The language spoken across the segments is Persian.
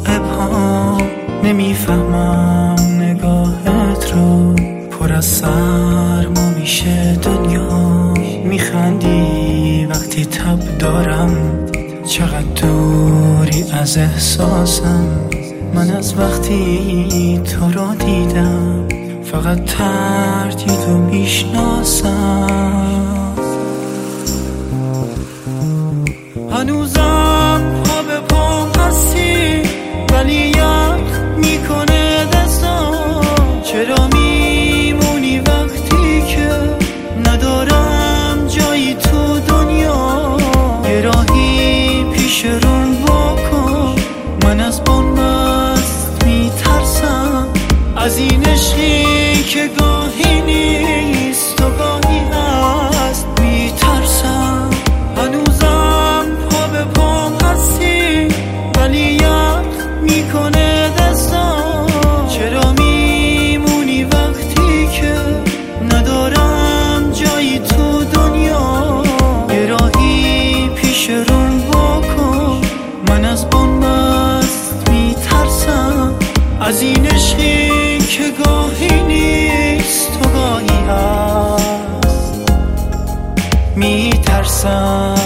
ابهام نمیفهمم نگاهت رو، پر از سرما میشه دنیا. میخندی وقتی تب دارم، چقدر دوری از احساسم. من از وقتی تو رو دیدم فقط تردید و میشناسم. هنوزم پا به پام هستی ولی یخ میکنه دستام. چرا میمونی وقتی که ندارم جایی تو دنیا؟ یه راهی پیش روم بکن، من از بنبست میترسم. از این عشقی که گاهی نیست و گاهی هست میترسم. هنوزم پا به پام هستی ولی یخ میکنه دستام. چرا میمونی وقتی که ندارم جایی تو دنیا؟ یه راهی پیش روم بکن، من از بنبست میترسم. از این عشقی که گاهی نیست و گاهی هست میترسم.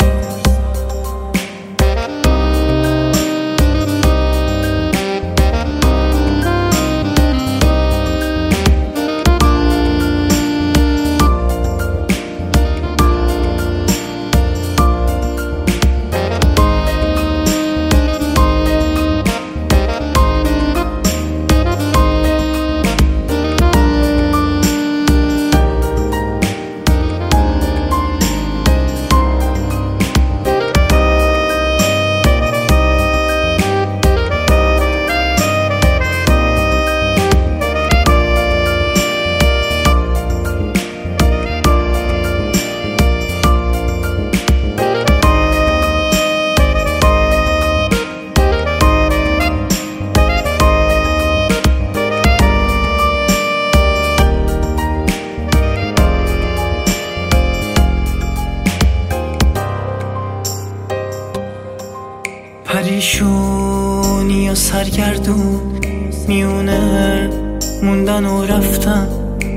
پریشونی و سرگردون میونه موندن و رفتن.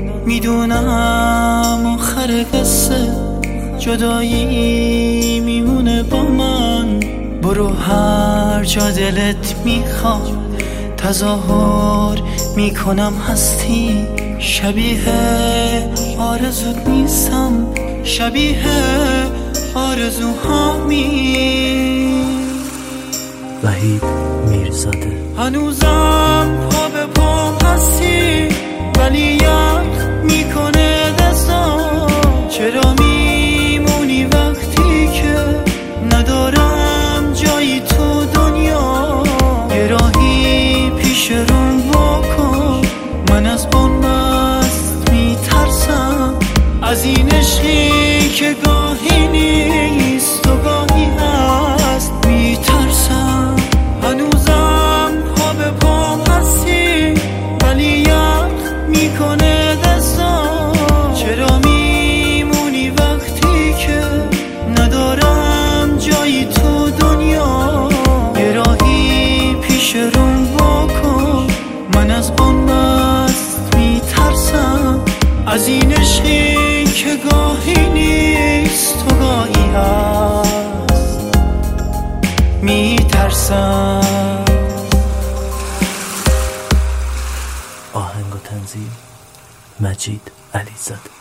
میدونم آخر قصه جدایی میمونه با من. برو هر جا دلت میخواد، تظاهر میکنم هستی. شبیه آرزوت نیستم، شبیه آرزوهامی. وحید میرزاده. هنوزم پا به پام هستی ولی یخ میکنه دستام. چرا میمونی وقتی که ندارم جایی تو دنیا؟ یه راهی پیش روم بکن، من از بنبست میترسم. از این عشقی که گاهی نیست و گاهی هست میترسم. هنوزم پا به پام هستی ولی یخ میکنه دستام. چرا میمونی وقتی که ندارم جایی تو دنیا؟ یه راهی پیش روم بکن، من از بنبست میترسم. از این عشقی که گاهی نیست و گاهی هست میترسم. آهنگ و تنظیم مجید علیزاده.